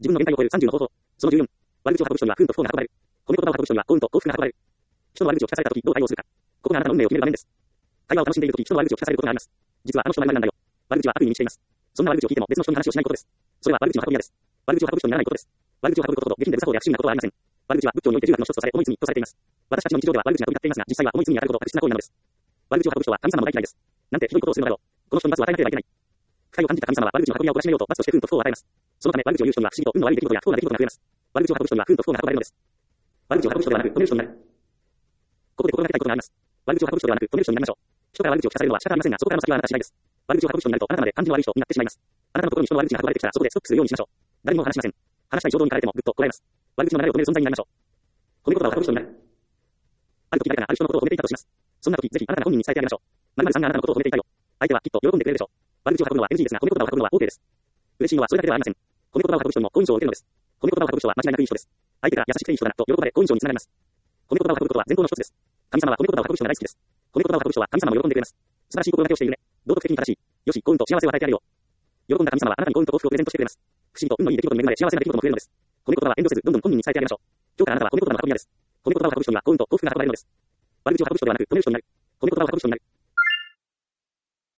自分の限界を超える30の方法。その14。悪口を運ぶ人には不運と不幸が運ばれる。褒め言葉を運ぶ人には幸運と幸福が運ばれる。人の悪口を聞かされたときどう対応するか。ここがあなたの運命を決める場面です。会話を楽しんでいるとき人の悪口を聞かされることがあります。実はあの人は何なんだよ。悪口は悪意に満ちています。そんな悪口を聞いても別の人に話をしないことです。それは悪口の運び屋です。悪口を運ぶ人にならないことです。悪口を運ぶことほど下品で無作法で悪趣味なことはありません。悪口は仏教において重悪の一つとされ重い罪とされています。私たちの日常では悪口が飛び交っていますが、実際は重い罪に当たるほど悪質な行為なのです。悪口を運ぶ人は神様も大嫌いです。なんてひどいことをするのだろう。この人に罰を与えなければいけない。不快を感じた神様は悪口の運び屋を懲らしめようと罰として不運と不幸を与えます。そのため悪口を言う人には不思議と運の悪い出来事や不幸な出来事が増えます。悪口を運ぶ人には不運と不幸が運ばれるのです。悪口を運ぶ人ではなく止める人になる。ここで心がけたいことがあります。悪口を運ぶ人ではなく止める人になりましょう。人から悪口を聞かされるのは仕方ありませんが、そこからの先はあなた次第です。悪口を運ぶ人になるとあなたまで感じの悪い人になってしまいます。あなたのところに人の悪口が運ばれてきたらそこでストップするようにしましょう。誰にも話しません。話したい衝動に駆られてもぐっとこらえます。悪口の流れを止める存在になりましょう。褒め言葉を運ぶ人になる。ある時誰かがある人のことを褒めていたとします。そんな時ぜひあなたが本人に伝えてあげましょう。〇〇さんがあなたのことを褒めていたよ。相手はきっと喜んでくれるでしょう。悪口を運ぶのは NG ですが褒め言葉を運ぶのは OK です。嬉しいのはそれだけではありません。褒め言葉を運ぶ人にも好印象を受けるのです。褒め言葉を運ぶ人は間違いなくいい人です。相手が優しくていい人だなと喜ばれ好印象につながります。褒め言葉を運ぶことは善行の一つです。神様は褒め言葉を運ぶ人が大好きです。褒め言葉を運ぶ人は神様も喜んでくれます。素晴らしい心がけをしているね。道徳的に正しい。よし、幸運と幸せを与えてあげよう。喜んだ神様はあなたに幸運と幸福をプレゼントしてくれます。不思議と運のいい出来事に恵まれ幸せな出来事も増えるのです。褒め言葉は遠慮せずどんどん本人に伝えてあげましょう。今日からあなたは褒め言葉の運び屋です。褒め言葉を運ぶ人には幸運と幸福が運ばれるのです。悪口を運ぶ人ではなく止める人になる。褒め言葉を運ぶ人になる。